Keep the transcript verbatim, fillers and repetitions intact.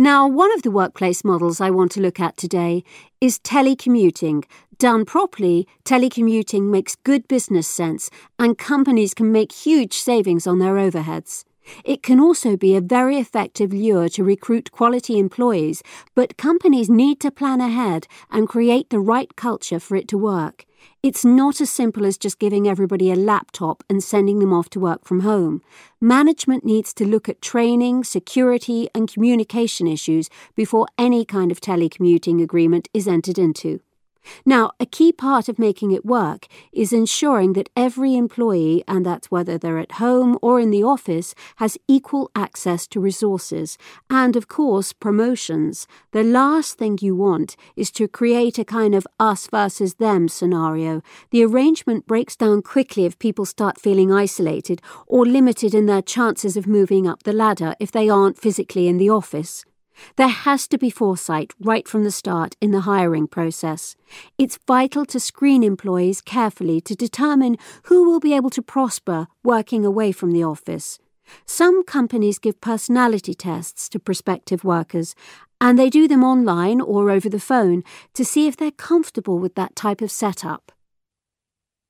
Now, one of the workplace models I want to look at today is telecommuting. Done properly, telecommuting makes good business sense and companies can make huge savings on their overheads. It can also be a very effective lure to recruit quality employees, but companies need to plan ahead and create the right culture for it to work. It's not as simple as just giving everybody a laptop and sending them off to work from home. Management needs to look at training, security, and communication issues before any kind of telecommuting agreement is entered into. Now, a key part of making it work is ensuring that every employee, and that's whether they're at home or in the office, has equal access to resources and, of course, promotions. The last thing you want is to create a kind of us versus them scenario. The arrangement breaks down quickly if people start feeling isolated or limited in their chances of moving up the ladder if they aren't physically in the office. There has to be foresight right from the start in the hiring process. It's vital to screen employees carefully to determine who will be able to prosper working away from the office. Some companies give personality tests to prospective workers, and they do them online or over the phone to see if they're comfortable with that type of setup.